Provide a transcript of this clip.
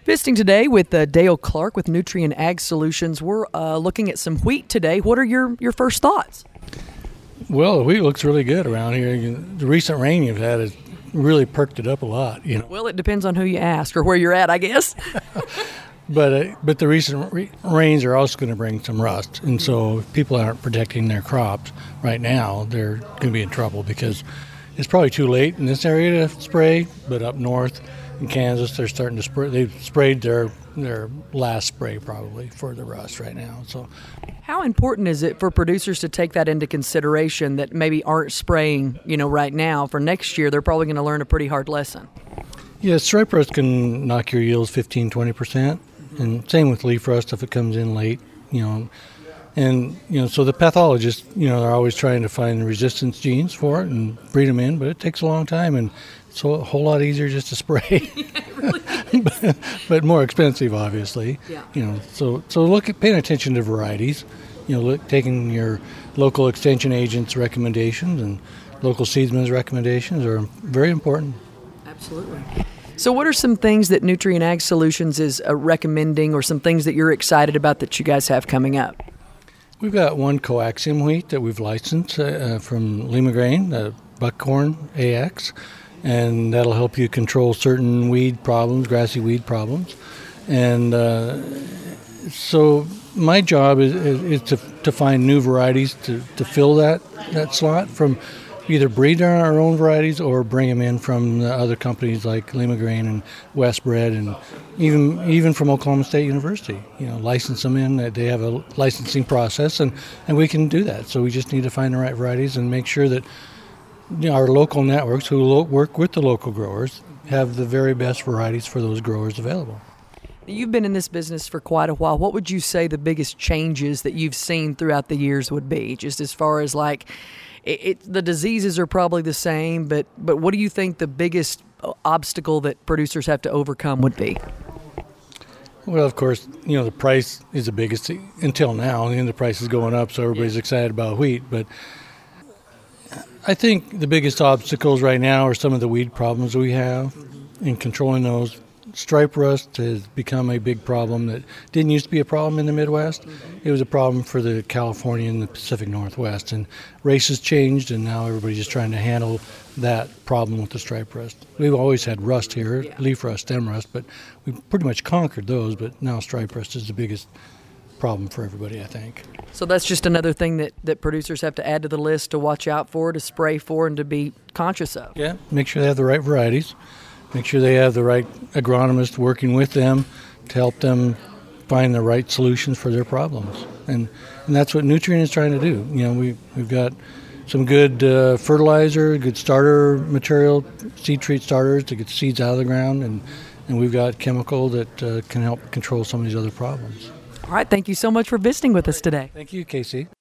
Visiting today with Dale Clark with Nutrien Ag Solutions. We're looking at some wheat today. What are your first thoughts? Well, the wheat looks really good around here. The recent rain you've had has really perked it up a lot. Well, it depends on who you ask or where you're at, I guess. But the recent rains are also going to bring some rust, and so if people aren't protecting their crops right now, they're going to be in trouble because it's probably too late in this area to spray. But up north in Kansas, they're starting to spray. They've sprayed their last spray probably for the rust right now. So, how important is it for producers to take that into consideration that maybe aren't spraying, right now? For next year, they're probably going to learn a pretty hard lesson. Yeah, stripe rust can knock your yields 15-20%. And same with leaf rust if it comes in late, And, so the pathologists, are always trying to find the resistance genes for it and breed them in, but it takes a long time, and it's a whole lot easier just to spray. but more expensive, obviously. Yeah. So paying attention to varieties, taking your local extension agent's recommendations and local seedsman's recommendations are very important. Absolutely. So what are some things that Nutrien Ag Solutions is recommending, or some things that you're excited about that you guys have coming up? We've got one coaxium wheat that we've licensed from Lima Grain, the Buckhorn AX, and that'll help you control certain weed problems, grassy weed problems. And so my job is to find new varieties to fill that slot, from either breed our own varieties or bring them in from the other companies like Lima Grain and Westbred, and even from Oklahoma State University. License them in. They have a licensing process, and we can do that. So we just need to find the right varieties and make sure that our local networks who work with the local growers have the very best varieties for those growers available. You've been in this business for quite a while. What would you say the biggest changes that you've seen throughout the years would be, just as far as the diseases are probably the same, but what do you think the biggest obstacle that producers have to overcome would be? Well, of course, the price is the biggest until now, and the price is going up, so everybody's excited about wheat. But I think the biggest obstacles right now are some of the weed problems we have in controlling those. Stripe rust has become a big problem that didn't used to be a problem in the Midwest. It was a problem for the California and the Pacific Northwest, and races changed, and now everybody's just trying to handle that problem with the stripe rust. We've always had rust here, leaf rust, stem rust, but we've pretty much conquered those, but now stripe rust is the biggest problem for everybody, I think. So that's just another thing that producers have to add to the list to watch out for, to spray for, and to be conscious of. Yeah, make sure they have the right varieties. Make sure they have the right agronomist working with them to help them find the right solutions for their problems. And that's what Nutrien is trying to do. We've got some good fertilizer, good starter material, seed treat starters to get seeds out of the ground, and we've got chemical that can help control some of these other problems. All right, thank you so much for visiting with us today. Thank you, Casey.